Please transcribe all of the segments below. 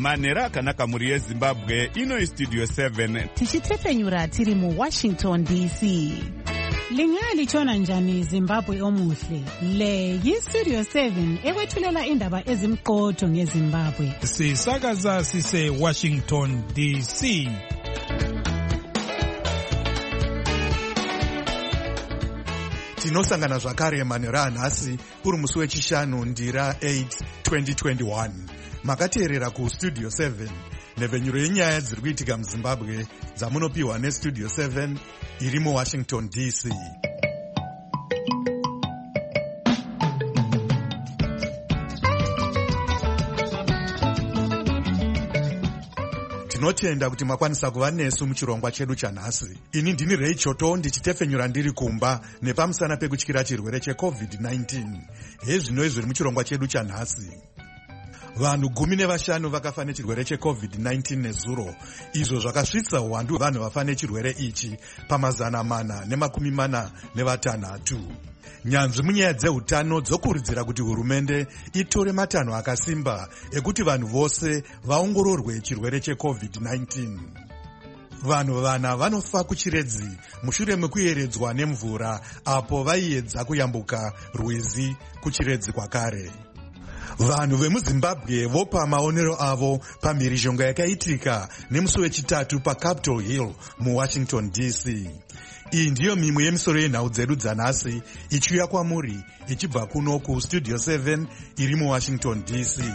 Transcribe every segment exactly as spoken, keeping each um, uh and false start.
Manera akanaka muri yeZimbabwe. Ino iStudio seven. Tichitefenyura tiri mu Washington D C. Lingali chona njani Zimbabwe omuhle. Le yiStudio seven ekwethulela indaba ezimqotho ngeZimbabwe. Sisakaza sise Washington D C. Tinosangana zvakare Manera nhasi uri musi wechishanu ndira eight twenty twenty-one. Makateerera kuStudio seven, nhepfenyuro yenyaya dziri kuitika muZimbabwe dzamunopiwa neStudio seven iri muWashington D C. Tinotenda kuti makwanisa kuva nesu muchirongwa chedu chanhasi. Ini ndini Ray Choto ndichitefenyura ndiri kumba nepamusana pekutyira chirwere cheCovid nineteen. Hezvino zviri muchirongwa chedu chanhasi. Vanhu gumi nevashanu vakafa nechirwere cheCovid nineteen nezuro, izvo zvakasvitsa uwandu hwevanhu vafa nechirwere ichi pamazana mana nemakumi mana nevatanhatu. Nyanzvi munyaya dzeutano dzokurudzira kuti hurumende itore matanho akasimba ekuti vanhu vose vaongororwe chirwere cheCovid nineteen. Vanhu vana vanofa kuchiredzi mushure mekuyeredzwa nemvura apo vaiedza kuyambuka rwizi kuchiredzi kwakare. Vanhu vemuZimbabwe vopa maonero avo pamhirizhonga yakaitika nemusi wechitatu paCapitol Hill muWashington D C. Iyi ndiyo mimwe yemisoro yenhau dzedu dzanhasi ichiuya kwamuri ichibva kuno kuStudio seven iri muWashington D C.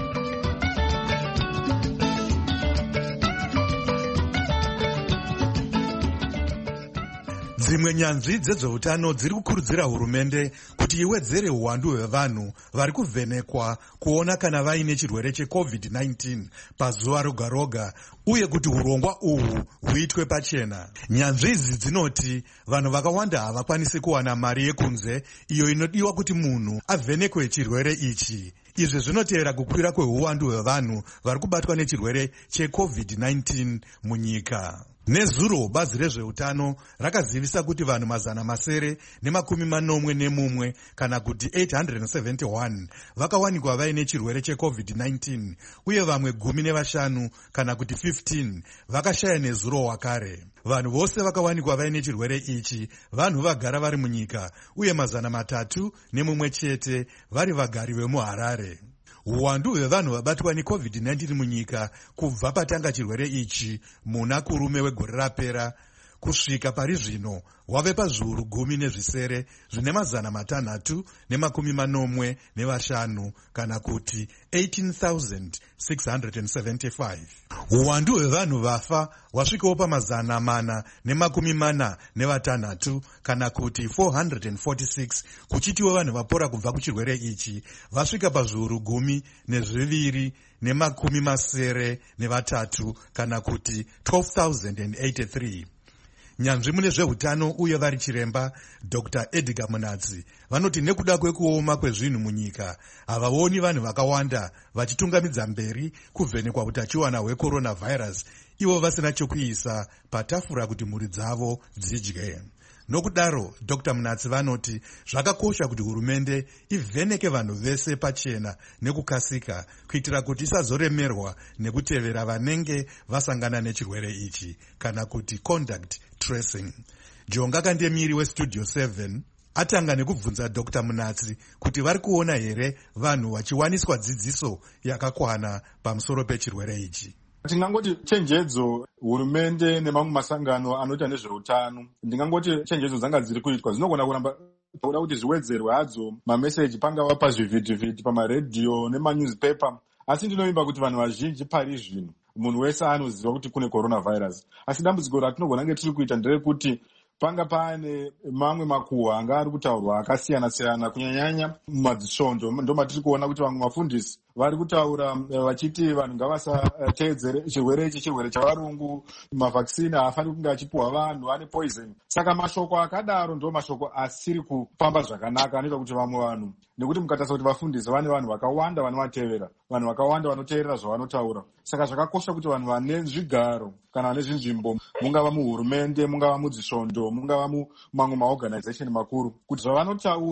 Dzimwe nyanzvi dzezveutano dziri kukurudzira hurumende kuti iwedzere uwandu hwevanhu vari kuvhenekwa kuona kana vaine chirwere cheCovid nineteen pazuva roga roga, uye kuti urongwa uhwu huitwe pachena. Nyanzvi idzi dzinoti vanhu vakawanda havakwanisi kuwana mari yekunze iyo inodiwa kuti munhu avhenekwe chirwere ichi. Izvi zvinotera kukwira kweuwandu hwevanhu vari kubatwa nechirwere cheCovid nineteen munyika. Nezuro bazi rezveutano rakazivisa kuti vanhu mazana masere nemakumi manomwe nemumwe kana kuti eight hundred seventy-one vakawanikwa vaine chirwere cheCovid nineteen, uye vamwe gumi nevashanu kana kuti fifteen vakashaya nezuro wakare. Vanhu vose vakawanikwa vaine chirwere ichi vanhu vagara vari munyika, uye mazana matatu nemumwe chete vari vagari vemuHarare. Uwandu hwevanhu vabatwa neCovid nineteen munyika kubva patanga chirwere ichi muna kurume wegore rapera kusvika pari zvino wave pazviuru gumi nezvisere zvine mazana matanhatu nemakumi manomwe nevashanu kana kuti eighteen thousand six hundred seventy-five. Uwandu hwevanhu vafa wasvikawo pamazana mana nemakumi mana nevatanhatu kana kuti four hundred forty-six, kuchitiwo vanhu vapora kubva kuchirwere ichi vasvika pazviuru gumi nezviviri nemakumi masere nevatatu kana kuti twelve thousand eighty-three. Nyanzvi mune zveutano uye vari chiremba Doctor Edgar Munatsi vanoti nekuda kwekuoma kwezvinhu munyika havaoni vanhu vakawanda vachitungamidza mberi kuvhenekwa utachiwana hwecoronavirus ivo vasina chokuisa patafura kuti mhuri dzavo dzidye. Nokudaro Doctor Munatsi vanoti zvakakosha kuti hurumende ivheneke vanhu vese pachena nekukasika kuitira kuti isazoremerwa nekutevera vanenge vasangana nechirwere ichi kana kuti contact tracing. Jonga Kandemiri weStudio seven atanga nekubvunza Doctor Munatsi kuti vari kuona here vanhu vachiwaniswa dzidziso yakakwana pamusoro pechirwere ichi. Ndingangoti chenjedzo hurumende nemamwe masangano anoita nezveutano, ndingangoti chenjedzo dzanga dziri kuitwa dzinogona kuramba kuda kuti zviwedzerwe hadzo mameseji pangava pazvivhiti-vhiti pamaredhiyo nemanewspaper, asi ndinovimba kuti vanhu vazhinji pari zvino munhu wese anoziva kuti kune coronavirus. Asi dambudziko ratinogona nge tiri kuita nderekuti panga pane mamwe makuhwa anga ari kutaurwa akasiyana-siyana kunyanyanya mumadzisvondo. Ndo matiri kuona kuti vamwe vafundisi vari kutaura vachiti vanhu ngavasateedzere chirwere ichi chirwere chavarungu, mavhakisini haafani kunge achipuhwa vanhu, ane poison. Saka mashoko akadaro ndo mashoko asiri kufamba zvakanaka anoita kuti vamwe vanhu, nekuti mukatarisa kuti vafundisi vane vanhu vakawanda vanovatevera, vanhu vakawanda vanoteerera zvavanotaura. Saka zvakakosha kuti vanhu vane zvigaro kana vane zvinzvimbo, mungava muhurumende, mungava mudzisvondo, mungava mumamwe maorganization makuru, kuti zvavanotaura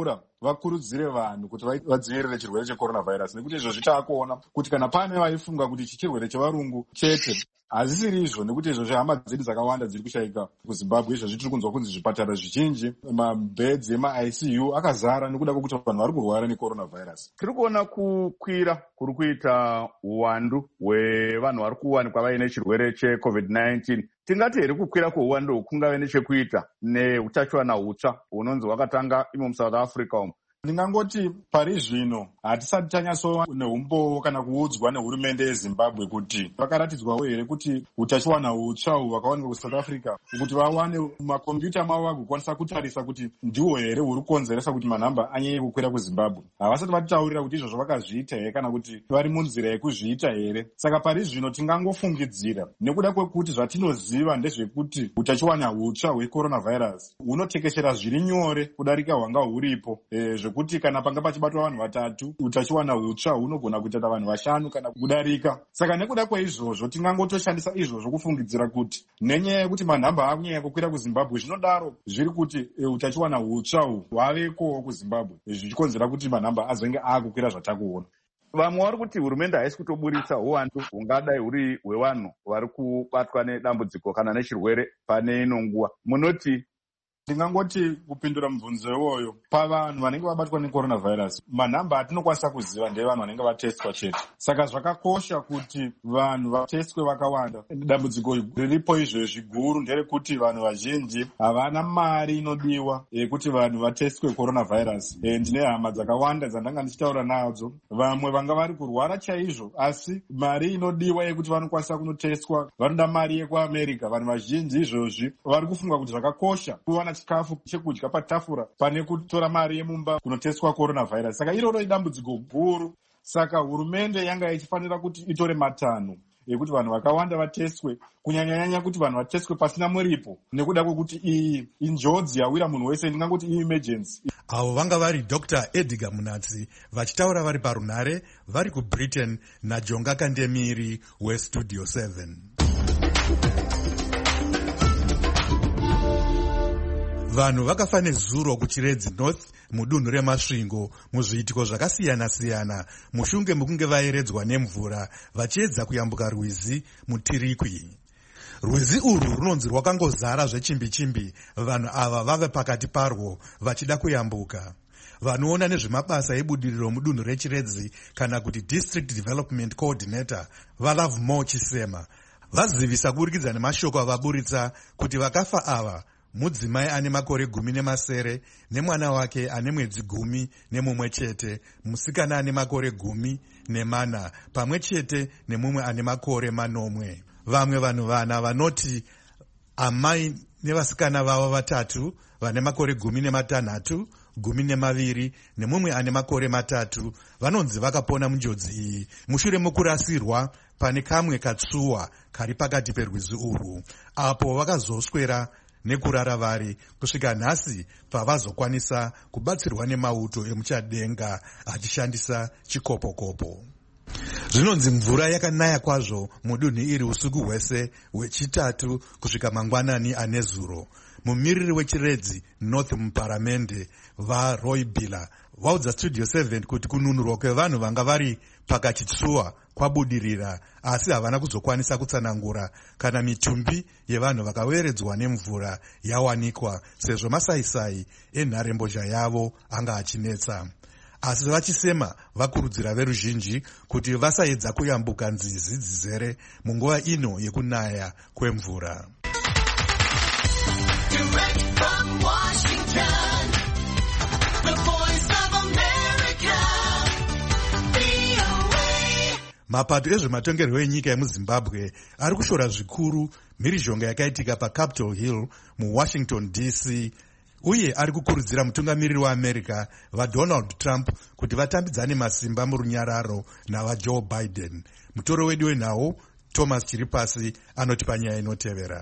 vakurudzire vanhu kuti vadzivirire chirwere checoronavirus, nekuti izvo zvitaakuona kuti kana pane vaifunga kuti ichi chirwere chevarungu chete, hazisiri izvo, nekuti izvo zvehama dzedu dzakawanda dziri kushayika kuzimbabwe. Izvo zvitiri kunzwa kunzi zvipatara zvizhinji, mabhedzi ema-I C U akazara nekuda kwekuti vanhu vari kurwara necoronavirus. Tiri kuona kukwira kuri kuita uwandu hwevanhu vari kuwanikwa vaine chirwere checovid nineteen. Tingati here kukwira kweuwandu kungave nechekuita neutachiwana hutsva hunonzi hwakatanga imo muSouth Africa umo. Ndingangoti pari zvino hatisati tanyatsova neumbowo kana kuudzwa nehurumende yeZimbabwe kuti vakaratidzwawo here kuti utachiwana hutsva uhu hwakawanikwa kuSouth Africa, kuti vawane makombiyuta mavo vagokwanisa kutarisa kuti ndihwo here huri kukonzeresa kuti manhamba anyanye kukwira kuZimbabwe. Havasati vatitaurira kuti izvozvo vakazviita here kana kuti vari munzira yekuzviita here. Saka pari zvino tingangofungidzira, nekuda kwekuti zvatinoziva ndezvekuti utachiwana hutsva hwecoronavirus hunotekeshera zviri nyore kudarika hwanga huripo, e, kuti kana panga pachibatwa vanhu vatatu utachiwana hutsva hunogona kuita vanhu vashanu kana kudarika. Saka nekuda kweizvozvo tingangotoshandisa izvozvo kufungidzira kuti nenyaya yekuti manhamba akunyanya kukwira kuZimbabwe, zvinodaro zviri kuti e, utachiwana hutsva uhu hwavekowo kuZimbabwe, zvichikonzera kuti manhamba azenge akukwira zvatakuona. Vamwe vari kuti hurumende haisi kutoburitsa uwandu hungadai huri hwevanhu vari kubatwa nedambudziko kana nechirwere pane ino nguva. Munoti? Ndingangoti kupindura mubvunzo iwoyo, pavanhu vanenge vabatwa necoronavirus, manhamba atinokwanisa kuziva ndevanhu vanenge vatestwa chete. Saka zvakakosha kuti vanhu vatestwe vakawanda. Dambudziko riripo izvezvi guru nderekuti vanhu vazhinji havana mari inodiwa yekuti vanhu vatestwe coronavirus. E, ndine hama dzakawanda dzandanga ndichitaura nadzo, vamwe vanga vari kurwara chaizvo, asi mari inodiwa yekuti vanokwanisa kunotestwa vanoda mari yekuAmerica. Vanhu vazhinji izvozvi vari kufunga kuti zvakakosha kuwana chikafu chekudya patafura pane kutora mari yemumba kunotestwa coronavirus. Saka iroro idambudziko guru. Saka hurumende yanga ichifanira kuti itore matanho ekuti vanhu vakawanda vatestwe, kunyanyanyanya kuti vanhu vatestwe pasina muripo, nekuda kwekuti iyi injodzi yawira munhu wese, ndingangoti i-emergency. Avo vanga vari Doctor Edgar Munatsi vachitaura vari parunhare vari kuBritain naJonga Kandemiri weStudio seven. Vanhu vakafa nezuro kuChiredzi North mudunhu reMasvingo muzviitiko zvakasiyana-siyana mushunge mukunge vaeredzwa nemvura vachiedza kuyambuka rwizi muTirikwi. Rwizi urwu runonzi rwakangozara zvechimbi-chimbi, vanhu ava vave pakati parwo vachida kuyambuka. Vanoona nezvemabasa ebudiriro mudunhu reChiredzi kana kuti District Development Coordinator vaLove More Chisema vazivisa kuburikidza nemashoko avaburitsa kuti vakafa ava mudzimai ane makore gumi nemasere nemwana wake ane mwedzi gumi nemumwe chete, musikana ane makore gumi nemana pamwe chete nemumwe ane makore manomwe. Vamwe vanhu vana vanoti amai nevasikana vavo vatatu vane makore gumi nematanhatu, gumi nemaviri nemumwe ane makore matatu vanonzi vakapona munjodzi iyi mushure mokurasirwa pane kamwe katsuwa kari pakati perwizi urwu, apo vakazoswera nekurara vari kusvika nhasi pavazokwanisa kubatsirwa nemauto emuchadenga achishandisa chikopokopo. Zvinonzi mvura yakanaya kwazvo mudunhu iri usiku hwese hwechitatu kusvika mangwanani anezuro. Mumiriri weChiredzi North muparamende vaRoy Billa vaudza Studio seven kuti kununurwa kwevanhu vanga vari pakachitsuwa kwabudirira, asi havana kuzokwanisa kutsanangura kana mitumbi yevanhu vakaweredzwa nemvura yawanikwa sezvo masaisai enharembozha yavo anga achinetsa. Asi vachisema vakurudzira veruzhinji kuti vasaedza kuyambuka nzizi dzizere munguva ino yekunaya kwemvura. Direct from Washington, the voice of America, V O A. Mapato ezvematongerwo enyika yemuZimbabwe ari kushora zvikuru mhirizhonga yakaitika paCapitol Hill muWashington D C, uye ari kukurudzira mutungamiriri waAmerica vaDonald Trump kuti vatambidzane masimba murunyararo navaJoe Biden. Mutoro wedu wenhau Thomas Chiripasi anoti panyaya inotevera.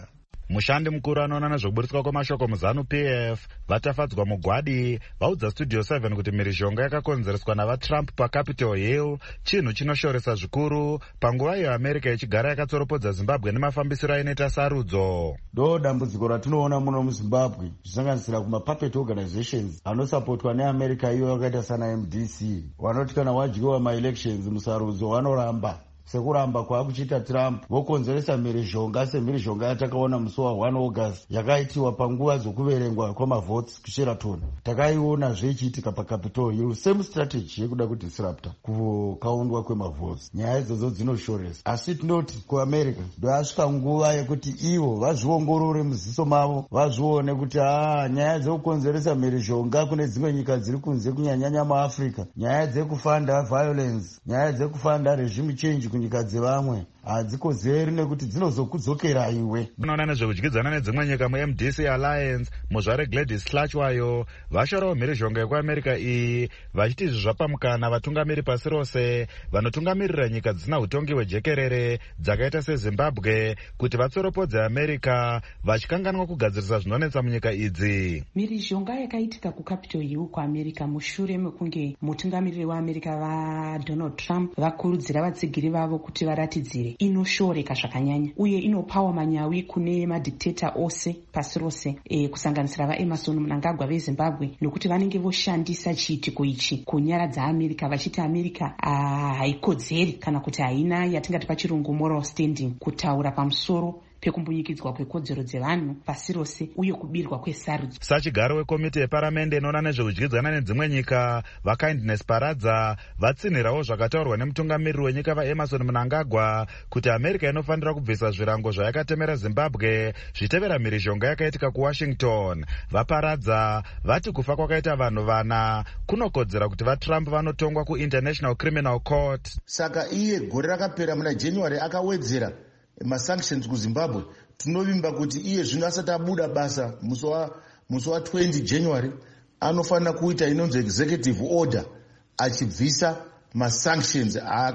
Mushandi mukuru anoona nezvekuburitswa kwemashoko muzanu P F vatafadzwa mugwadi vaudza Studio seven kuti mhirizhonga yakakonzereswa navaTrump paCapitol Hill chinhu chinoshoresa zvikuru panguva iyo America ichigara yakatsoropodza Zimbabwe nemafambisiro ainoita sarudzo. Do dambudziko ratinoona muno muZimbabwe zvisanganisira kumapuppet organizations anosapotwa neAmerica iyo yakaita sana M D C vanoti kana wadyiwa maelections musarudzo vanoramba sekuramba kwaakuchiita Trump vokonzeresa mhirizhonga semhirizhonga yatakaona musi wa one August yakaitiwa panguva dzokuverengwa kwamavotes kuSheraton. Takaiona zvichiitika paCapitol Hill, same strategy yekuda kudisrupta kukaundwa kwemavotes. Nyaya idzodzo dzinoshoresa, asi tinoti kuAmerica ndoyasvika nguva yekuti ivo vazviongorore muziso mavo, vazvione kuti aa nyaya dzekukonzeresa mhirizhonga kune dzimwe nyika dziri kunze kunyanyanya muAfrica, nyaya dzekufanda violence, nyaya dzekufanda regime change kunyika dzevamwe hadzikozeri nekuti dzinozokudzokera iwe. Unoona nezvekudyidzana nedzimwe nyika mu-M D C Alliance muzvare Gladys Hlachwayo vashorawo mhirizhonga yekuAmerica iyi vachiti izvi zvapamukana vatungamiri pasi rose vanotungamirira nyika dzisina utongi hwejekerere dzakaita seZimbabwe kuti vatsoropodze America vachikanganwa kugadzirisa zvinonetsa munyika idzi. Mhirizhonga yakaitika kuCapitol Hill kuAmerica mushure mekunge mutungamiriri waAmerica vaDonald Trump vakurudzira vatsigiri vavo kuti varatidzire inoshoreka zvakanyanya uye inopawa manyawi kune madictator ose pasi rose e, kusanganisira vaEmerson Mnangagwa veZimbabwe nokuti vanenge voshandisa chiitiko ichi kunyaradza America vachiti America haikodzeri kana kuti haina yatingati pachirungu moral standing kutaura pamusoro pekumbunyikidzwa kwekodzero dzevanhu pasi rose uye kubirwa kwesarudzo. Sachigaro wekomiti yeparamende inoona nezveudyidzana nedzimwe nyika vaKindness Paradza vatsinhirawo zvakataurwa nemutungamiriri wenyika vaEmerson Mnangagwa kuti America inofanira kubvisa zvirango zvayakatemera Zimbabwe zvitevera mhirizhonga yakaitika kuWashington. Vaparadza vati kufa kwakaita vanhu vana kunokodzera kuti vaTrump vanotongwa kuInternational Criminal Court. Saka iye gore rakapera muna January akawedzera masanctions kuZimbabwe. Tinovimba kuti iye zvino asati abuda basa musi wa twenty January anofanira kuita inonzi executive order achibvisa masanctions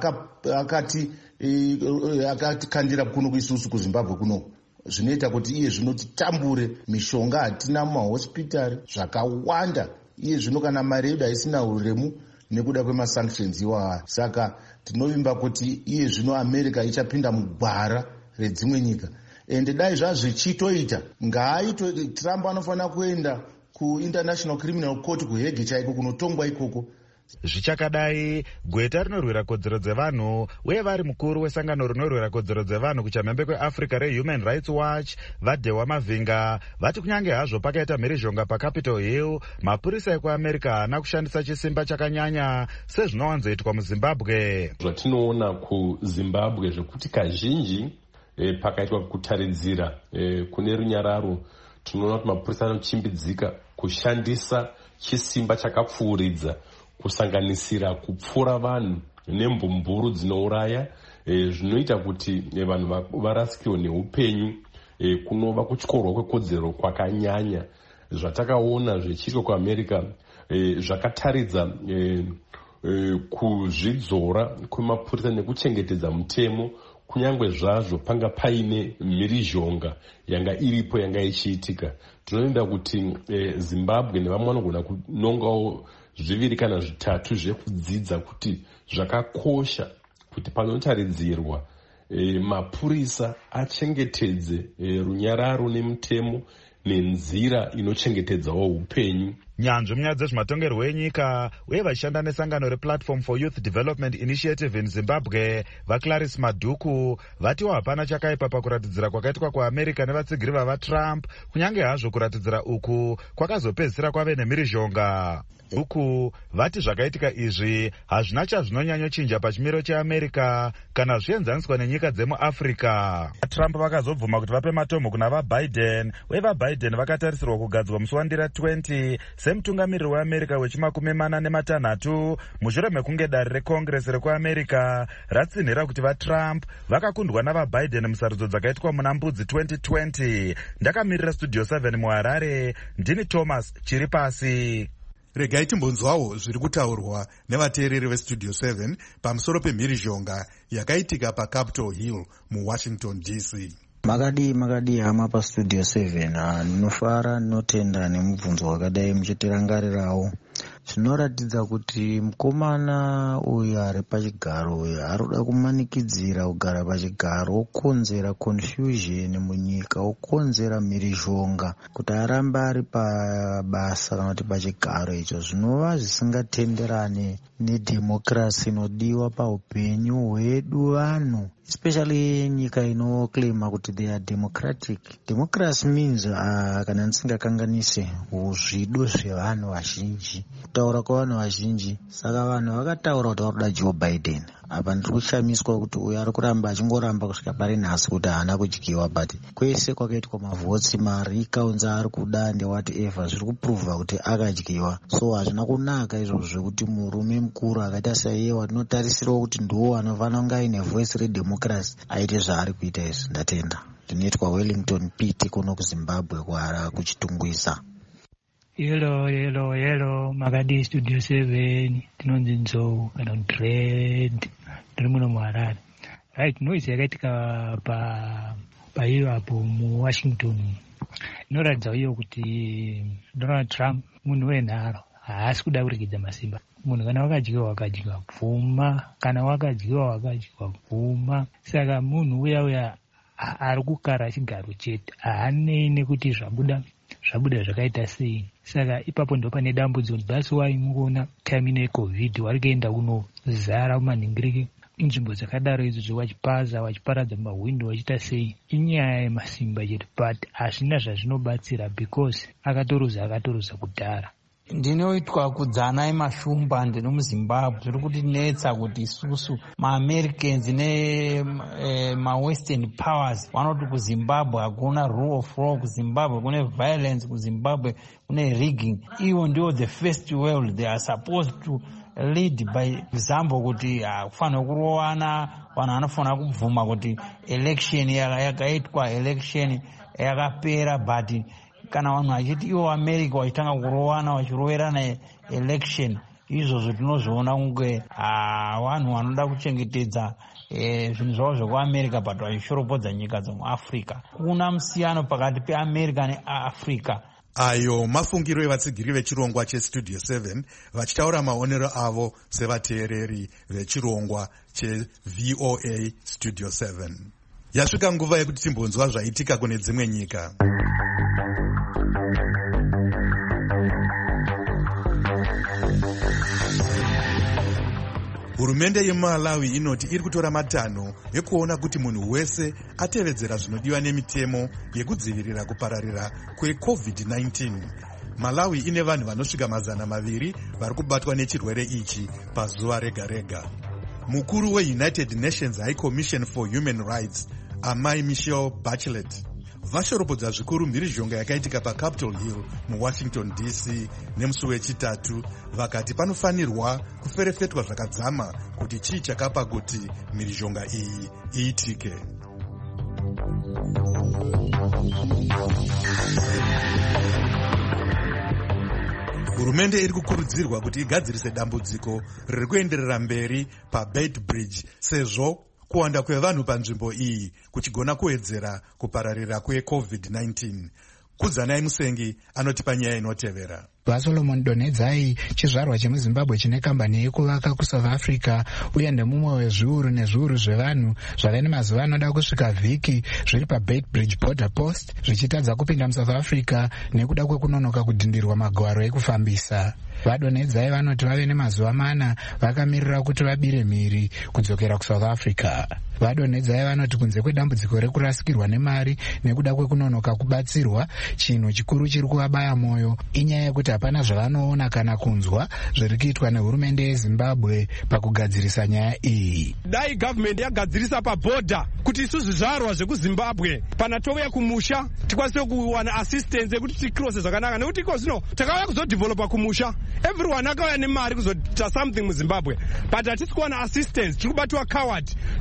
akati akatikandira kuno kuisusu kuZimbabwe kuno. Zvinoita kuti iye zvinotitambure mishonga hatina mumahospitari zvakawanda iye zvino kana mari yedu haisina uremu nekuda kwemasanctions iwawa. Saka tinovimba kuti iye zvino America ichapinda mugwara redzimwe nyika. Ende dai zvazvichitoita ngaaito Trump anofanira kuenda kuInternational Criminal Court kuHague chaiko kunotongwa ikoko. Zvichakadai gweta rinorwira kodzero dzevanhu uye vari mukuru wesangano rinorwira kodzero dzevanhu kuchamhembe kweAfrica reHuman Rights Watch vaDhewa Mavhinga vati kunyange hazvo pakaita mhirizhonga paCapitol Hill mapurisa ekuAmerica haana kushandisa chisimba chakanyanya sezvinowanzoitwa muZimbabwe. Zvatinoona kuZimbabwe zvekuti kazhinji eh, pakaitwa kutaridzira eh, kune runyararo tinoona kuti mapurisa anochimbidzika kushandisa chisimba chakapfuuridza kusanganisira kupfura vanhu nembumburu dzinouraya e, zvinoita kuti e, vanhu varasikirwe neupenyu e, kunova kutyorwa kwekodzero kwakanyanya. Zvatakaona zvichiitwa kuAmerica e, zvakataridza e, e, kuzvidzora kwemapurisa nekuchengetedza mutemo kunyange zvazvo panga paine mhirizhonga yanga iripo yanga ichiitika. Tinoenda kuti e, Zimbabwe nevamwe vanogona kunongawo zviviri kana zvitatu zvekudzidza kuti zvakakosha kuti panotaridzirwa e, mapurisa achengetedze e, runyararo nemutemo nenzira inochengetedzawo upenyu. Nyanzvi munyaya dzezvematongerwo enyika uye vachishanda nesangano rePlatform for Youth Development Initiative in Zimbabwe vaClarice Maduku vatiwo hapana chakaipa pakuratidzira kwakaitwa kuAmerica nevatsigiri vavaTrump kunyange hazvo kuratidzira uku kwakazopedzisira kwave nemhirizhonga. Uku vati zvakaitika izvi hazvina chazvinonyanyochinja pachimiro cheAmerica kana zvienzaniswa nenyika dzemuAfrica. Trump vakazobvuma kuti vape matombo kuna vaBiden uye vaBiden vakatarisirwa kugadzwa musi wandira twenty semutungamiriri weAmerica wechimakumi mana nematanhatu mushure mekunge dare reCongress rekuAmerica ratsinhira kuti vaTrump vakakundwa navaBiden musarudzo dzakaitwa muna mbudzi twenty twenty. Ndakamirira Studio seven muHarare, ndini Thomas Chiripasi. Regai timbonzwawo zviri kutaurwa nevateereri veStudio seven pamusoro pemhirizhonga yakaitika paCapitol Hill muWashington D C. Makadi makadi hama pa studio seven ndinofara ndinotenda nemubvunzo wakadai muchitirangarirawo. Zvinoratidza kuti mukomana uyu ari pachigaro uyu arikuda kumanikidzira kugara pachigaro, okonzera confusion munyika, okonzera mhirizhonga kuti arambe ari pabasa kana kuti pachigaro icho, zvinova zvisingatenderane nedhemokirasi inodiwa paupenyu hwedu vanhu, especially nyika inoclaima kuti they are democratic. Democracy means uh, kana ndisingakanganise zvido zvevanhu vazhinji, kutaura kwavanhu vazhinji. Saka vanhu vakataura kuti varikuda Joe Biden. Apa ndiri kushamiswa kuti uyu ari kuramba achingoramba kusvika pari nhasi kuti haana kudyiwa, but kwese kwakaitwa mavhotsi mari ikaunza ari kuda ndewhatever zviri kuprovha kuti akadyiwa. So hazvina kunaka izvozvo zvekuti murume mukuru akaita saiye watinotarisirawo kuti ndiwo anofanira kunge aine voice redemocracy aite zvaari kuita izvi. Ndatenda. Ndinoitwa Wellington Pete kuno kuZimbabwe kwara kuchitungwisa. Hello, hello, hello, Makadi Studio seven, tinonzi Nzou, kana Dread, ndiri muno muHarare. Right, noise yakaitika pa pa iyo apo mu Washington inoratidza iyo kuti Donald Trump munhu wenharo haasi kuda kuregedza masimba. Munhu kana wakadyiwa wakadyiwa pfuma, kana wakadyiwa wakadyiwa pfuma. Saka munhu uya uya ari kugara chigaro chete, haanei nekuti zvabuda zvabuda zvakaita sei. Saka ipapo ndo pane dambudziko. That's why mukuona time ine COVID wari kuenda kunozara kumanhingiriki inzvimbo dzakadaro idzo, wachipaza wachiparadza mahwindo wachiita sei. Inyaya yemasimba chete, but hazvina zvazvinobatsira because akatoruza akatoruza kudhara. Ndinoitwa kudzana emashumba, ndino muZimbabwe. Zviri kutinetsa kuti isusu maAmericans ne mawestern powers vanoti kuZimbabwe hakuna rule of law, kuZimbabwe kune violence, kuZimbabwe kune rigging. Iwo ndio the first world, they are supposed to lead by example, kuti hakufanira kurowana, vanhu vanofanira kubvuma kuti election yakaitwa, election yakapera. But kana vanhu vachiti ivo America vachitanga kurowana vachiroverana election, izvozvo tinozviona kunge vanhu vanoda kuchengetedza zvinhu zvavo zvekuAmerica but vachishoropodza nyika dzemuAfrica. Kuna musiyano pakati peAmerica neAfrica. Ayo mafungiro evatsigiri vechirongwa chestudio seven vachitaura maonero avo sevateereri vechirongwa cheV O A Studio seven. Yasvika nguva yekuti timbonzwa zvaitika kune dzimwe nyika. Hurumende yeMalawi inoti iri kutora matanho ekuona kuti munhu wese atevedzera zvinodiwa nemitemo yekudzivirira kupararira kweCovid nineteen. Malawi ine vanhu vanosvika mazana maviri vari kubatwa nechirwere ichi pazuva rega rega. Mukuru weUnited Nations High Commission for Human Rights, Amai Michelle Bachelet, vashoropodza zvikuru mhirizhonga yakaitika paCapitol Hill muWashington D C nemusi wechitatu, vakati panofanirwa kuferefetwa zvakadzama kuti chii chakapa kuti mhirizhonga iyi iitike. Hurumende iri kukurudzirwa kuti igadzirise dambudziko riri kuenderera mberi paBeit Bridge sezvo kuwanda kwevanhu panzvimbo iyi kuchigona kuwedzera kupararira kweCovid nineteen. Kudzanai Musengi anotipa nyaya inotevera. vaSolomon Donedzai, chizvarwa chemuZimbabwe chine kambani yekuvaka kuSouth Africa, uye ndemumwe wezviuru nezviuru zvevanhu zvave nemazuva anoda kusvika vhiki zviri paBeit Bridge border post zvichitadza kupinda muSouth Africa nekuda kwekunonoka kudhindirwa magwaro ekufambisa. VaDonedzai vanoti vave nemazuva mana vakamirira kuti vabire mhiri kudzokera kuSouth Africa. VaDonedzai vanoti kunze kwedambudziko rekurasikirwa nemari nekuda kwekunonoka kubatsirwa, chinhu chikuru chiri kuvabaya mwoyo inyaya yekuti hapana zvavanoona kana kunzwa zviri kuitwa nehurumende yeZimbabwe pakugadzirisa nyaya iyi. Dai government yagadzirisa pabhodha kuti isusu zvizvarwa zvekuZimbabwe pana touya kumusha tikwanise kuwana assistance yekuti tikrose zvakanaka, nekuti iko zvino takauya kuzodevelopa kumusha, everyone akauya nemari kuzoita something muZimbabwe, but hatisi kuwana assistance, tiri kubatwa coward. Tinoda kuti we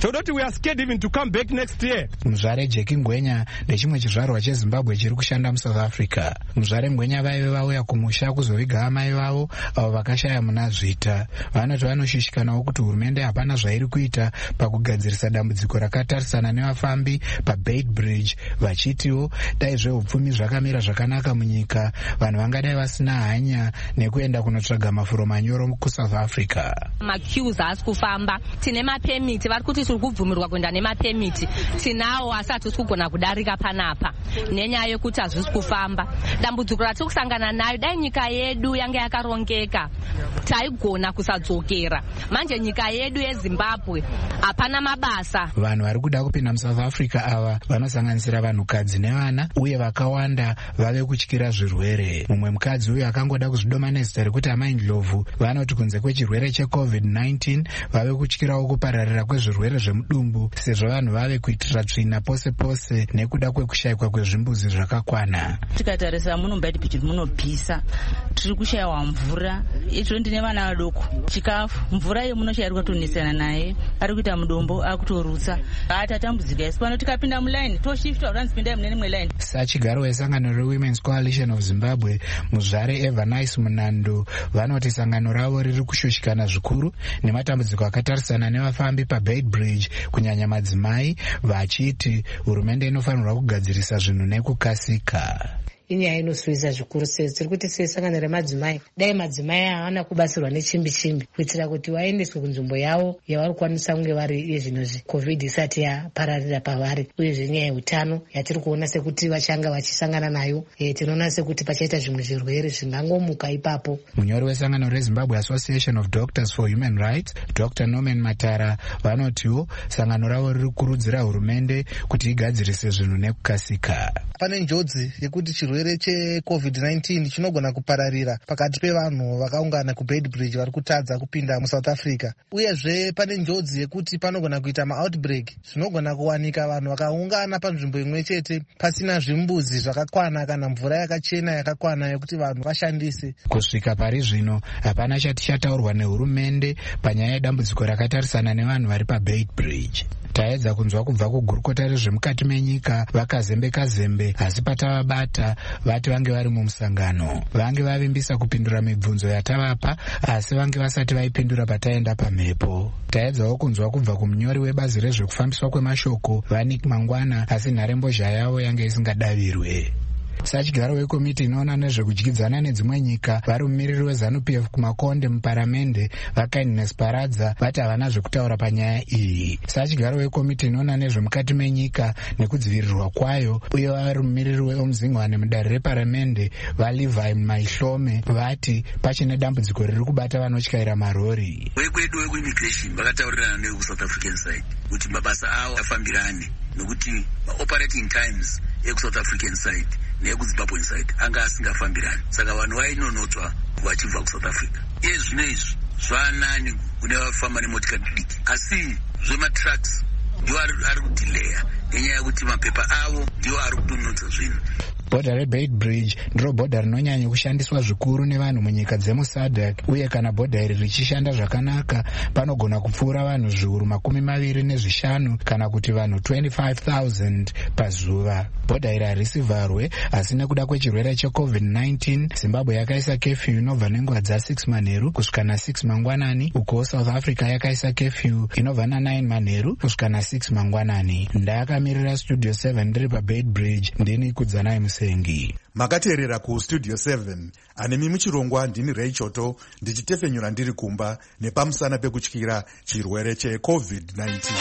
are scared even to come back next year. Muzvare Jeki Ngwenya ndechimwe chizvarwa cheZimbabwe chiri kushanda muSouth Africa. Muzvare Ngwenya vaive vauya kumusha kuzoviga amai vavo avo vakashaya muna Zvita. Vanoti vanoshushikanawo kuti hurumende hapana zvairi kuita pakugadzirisa dambudziko rakatarisana nevafambi paBeit Bridge, vachitiwo dai zveupfumi zvakamira zvakanaka munyika vanhu vangadai vasina hanya nekuenda kunotsvaga mafuro manyoro kuSouth Africa. Maqueues haasi kufamba, tine mapemiti, vari kuti tiri kubvumirwa kuenda nemapemiti, tinawo asi hatisi kugona kudarika panapa nenyaya yekuti hazvisi kufamba. Dambudziko ratiri kusangana nayo, dai nyika yedu yange yakarongeka taigona kusadzokera. Manje nyika yedu yeZimbabwe hapana mabasa. Vanhu vari kuda kupinda muSouth Africa ava vanosanganisira vanhukadzi nevana uye vakawanda vave kutyira zvirwere. Mumwe mukadzi uyu akangoda kuzvidoma nezita rekuti Amai Ndlovu vanoti kunze kwechirwere checovid nineteen vave kutyirawo kupararira kwezvirwere zvemudumbu sezvo vanhu vave kuitira tsvina pose pose nekuda kwekushayikwa kwezvimbuzi zvakakwana. Tikatarisa muno Beit Bridge munobvisa, tiri kushayiwa mvura, izvo ndine vana vadoko, chikafu, mvura yemunoshayirwa tonesana naye, ari kuita mudombo akutorutsa, atatambudzika isi pano tikapinda mulaini toshifta uranzipinda mune imwe line. Sachigaro wesangano reWomen's Coalition of Zimbabwe Muzvare Evanice Munando vanoti sangano ravo riri kushushikana zvikuru nematambudziko akatarisana nevafambi paBeit Bridge kunyanya madzimai, vachiti hurumende inofanirwa kugadzirisa zvinhu nekukasika. Inyaya inoswisa zvikuru sei tiri kuti sesangano remadzimai dai madzimai haana kubatsirwa nechimbi chimbi kuitira kuti vaendeswe kunzvimbo yavo yavari kukwanisa kunge vari yezvinozvi covid isati yapararira pavari, uyezve nyaya yeutano yatiri kuona sekuti vachanga vachisangana nayo, e, tinoona sekuti pachaita zvimwe zvirwere zvingangomuka ipapo. Munyori wesangano reZimbabwe Association of Doctors for Human Rights Doctor Norman Matara vanotiwo sangano ravo riri kukurudzira hurumende kuti igadzirise zvinhu nekukasika. Pane njodzi yekuti chirwere checovid nineteen chinogona kupararira pakati pevanhu vakaungana kuBeit Bridge vari kutadza kupinda muSouth Africa, uyezve pane njodzi yekuti panogona kuita maoutbreak zvinogona kuwanika vanhu vakaungana panzvimbo imwe chete pasina zvimbuzi zvakakwana kana mvura yakachena yakakwana yekuti vanhu vashandise. Kusvika pari zvino hapana chati chataurwa nehurumende panyaya yedambudziko rakatarisana nevanhu vari paBeit Bridge. Taedza kunzwa kubva kugurukota rezvemukati menyika vakazembeka zembe, asi patavabata vati vange vari mumusangano vange vavimbisa kupindura mibvunzo yatavapa, asi vange vasati vaipindura pataenda pamhepo. Taedzawo kunzwa kubva kumunyori webazi rezvekufambiswa kwemashoko Vanik Mangwana, asi nharembozha yavo yange isingadavirwe. Sachigaro wekomiti inoona nezvekudyidzana nedzimwe nyika vari mumiriri weZANU-P F kumakonde muparamende vaKindness Paradza vati havana zvekutaura panyaya iyi. Sachigaro wekomiti inoona nezvemukati menyika nekudzivirirwa kwayo uye vari mumiriri weOmuzingwane mudare reparamende vaLevi Maihlome vati pachine dambudziko riri kubata vanotyaira marori. Wekwedu wekuimmigration vakataurirana newekusouth African side kuti mabasa avo afambirane nokuti operating times ekuSouth African side nekuZimbabwean side anga asingafambirani, saka vanhu vainonotswa vachibva kuSouth Africa. Iye zvino izvi zvanani kune vafamba nemotikari diki, asi zvematrucks ndiwo ari kudhileya nenyaya yekuti mapepa avo ndiwo ari kudonodza zvinhu. Bhodha reBeit Bridge ndiro bhodha rinonyanya kushandiswa zvikuru nevanhu munyika dzemuSADC, uye kana bhodha iri richishanda zvakanaka panogona kupfuura vanhu zviuru makumi maviri nezvishanu kana kuti vanhu twenty-five thousand pazuva. Bhodha iri harisi vharwe, asi nekuda kwechirwere checovid nineteen Zimbabwe yakaisa kefyu inobva nenguva dza6 manheru kusvika na6 mangwanani, uko South Africa yakaisa kefyu inobva na9 manheru kusvika na6 mangwanani. Ndakamirira Studio seven ndiri paBeit Bridge, ndini Kudzanai Musengi. Makateerera kuStudio seven anemi muchirongwa ndini Ray Choto ndichitefenyura ndiri kumba nepamusana pekutyira chirwere checovid nineteen.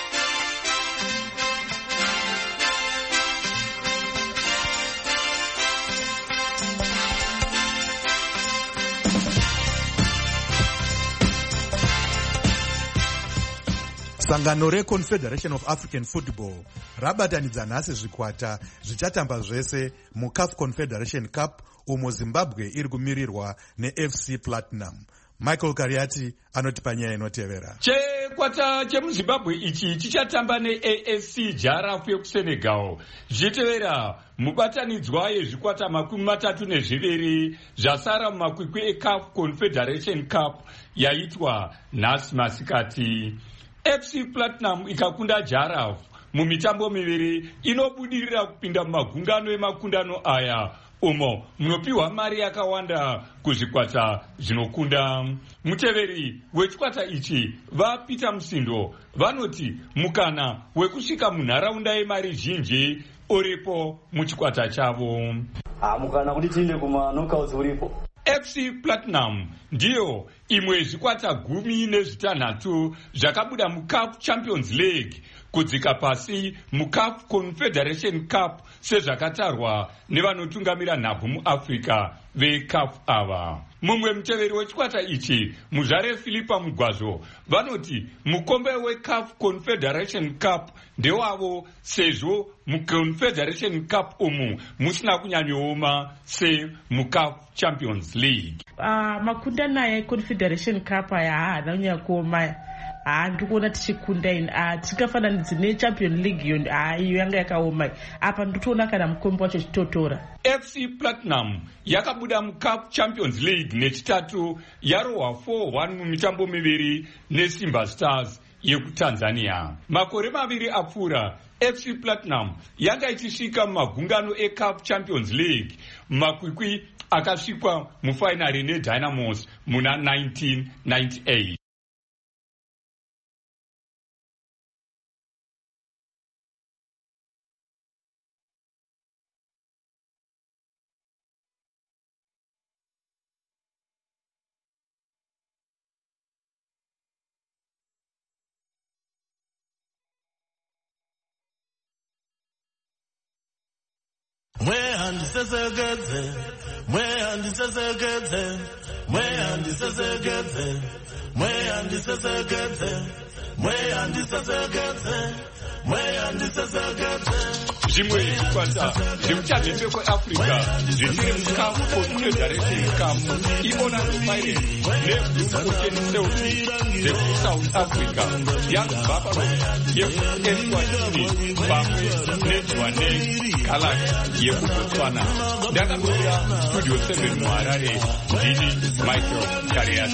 Sangano reConfederation of African Football rabatanidza nhasi zvikwata zvichatamba zvese muCAF Confederation Cup umo Zimbabwe iri kumirirwa neF C Platinum. Michael Kariati anoti panyaya inotevera. Chikwata chemuZimbabwe ichi chichatamba neA S C Jaraaf yekuSenegal. Zvichitevera mubatanidzwa yezvikwata makumi matatu nezviviri zvasara mumakwikwi eCAF Confederation Cup yaitwa nhasi masikati. F C Platinum ikakunda Giraffe mumitambo miviri inobudirira kupinda mumagungano emakundano aya umo munopiwa mari yakawanda kuzvikwata zvinokunda. Muteveri wechikwata ichi vaPeter Musindo vanoti mukana wekusvika munharaunda yemari zhinji uripo muchikwata chavo. Ah, mukana kuti tiende kuma knockouts uripo. F C Platinum ndiyo imwe yezvikwata gumi nezvitanhatu zvakabuda muCAF Champions League kudzika pasi muCAF Confederation Cup sezvakatarwa nevanotungamira nhabvu muAfrica veCAF ava. Mumwe muteveri wechikwata ichi muzvare Philipa Mugwazvo vanoti mukombe weCAF Confederation Cup ndewavo sezvo muConfederation Cup umu musina kunyanyooma semuCAF Champions League. Uh, makundano eConfederation Cup aya haana kunyanya kuoma. Ah, ndikuona tichikunda ini ah tikafananidza neChampions League iyo ah iyo yanga yakaoma apa nditoona kana mukombe wacho chitotora. F C Platinum yakabuda muCAF Champions League nechitatu yarohwa four one mumitambo miviri neSimba Stars yekuTanzania. Makore maviri apfuura F C Platinum yanga ichisvika mumagungano eCAF Champions League makwikwi akasvikwa mufainari neDynamos muna nineteen ninety-eight. Mwehandisesegedze, mwehandisesegedze, mwehandisesegedze, mwehandisesegedze, mwehandisesegedze, mwehandisesegedze. Zvimwe zvikwata zvemuchamhembe kweAfrica zviri muCAF Confederation Cup iOrlando Pirates neBlue Ocean Celtic dzeSouth Africa, Young Buffaloes yeEswatini pamwe neJohannesburg Galaxy yekuBotswana. Ndakamira Studio seven muHarare, ndini Michael Karias.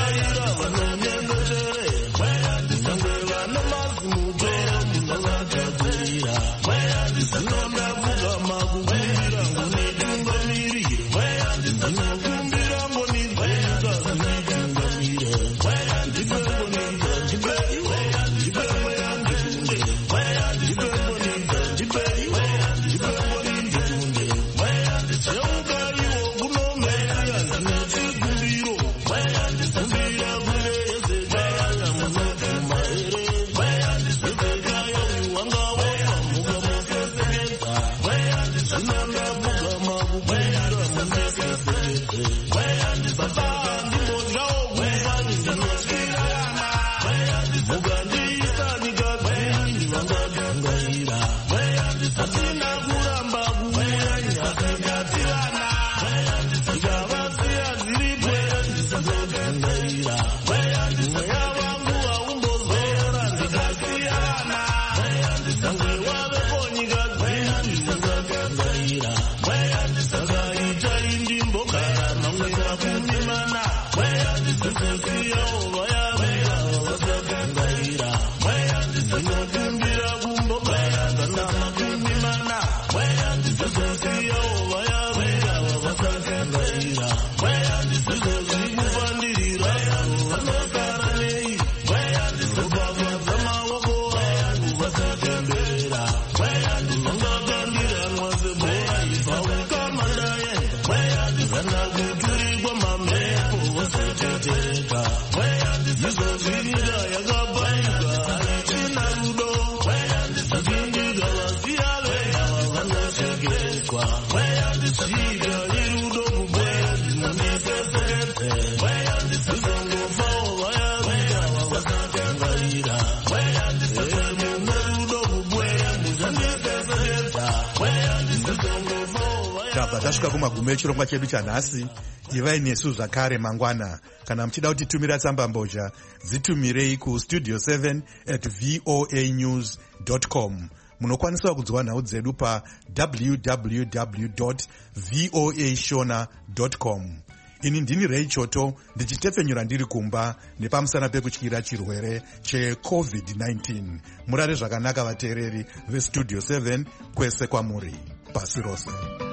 tasvika kumagumo echirongwa chedu chanhasi. Ivai nesu zvakare mangwana. Kana muchida kutitumira tsamba mbozha, dzitumirei kustudio seven at voa news dot com. Munokwanisa kudzwa nhau dzedu pa w w w dot voa shona dot com. ini ndini Ray Choto ndichitepfenyura ndiri kumba nepamusana pekutyira chirwere checovid nineteen. Murare zvakanaka vateereri vestudio seven kwese kwamuri pasi rose.